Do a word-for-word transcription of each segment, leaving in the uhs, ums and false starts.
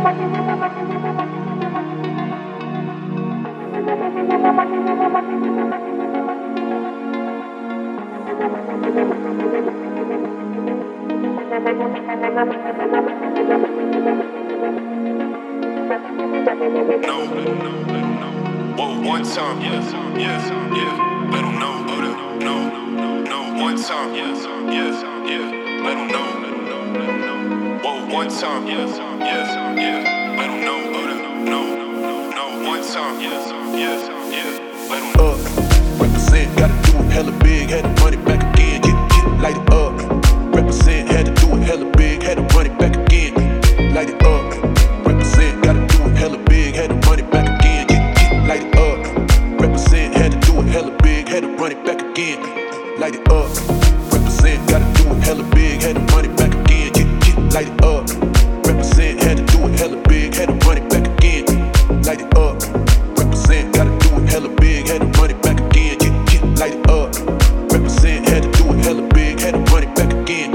One time, yes, yes, yeah. Let 'em know, oh, no, no, no. One time, yes, yes, yeah. Let 'em know. Whoa, one time, yes, yes, yeah. Let 'em know, oh, no, no, no. One time, yes, yes, yeah. Let 'em know. Up, represent, gotta do it hella big, had to run it back again, get, get, light it up. Represent, had to do it hella big, had to run it back again, light it up. Represent, gotta do it hella big, had to run it back again, get, get, light it up. Represent, had to do it hella big, had to run it back again, light it up. Represent, gotta do it hella big, had to run it back again, get, get, light it up. Represent, had to do it hella big, had to run it back again, light it up. Represent, gotta do it hella big, had to run it back again, get, get, light it up. Represent, had to do it hella big, had to run it back again.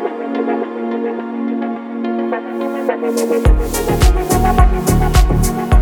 Thank you.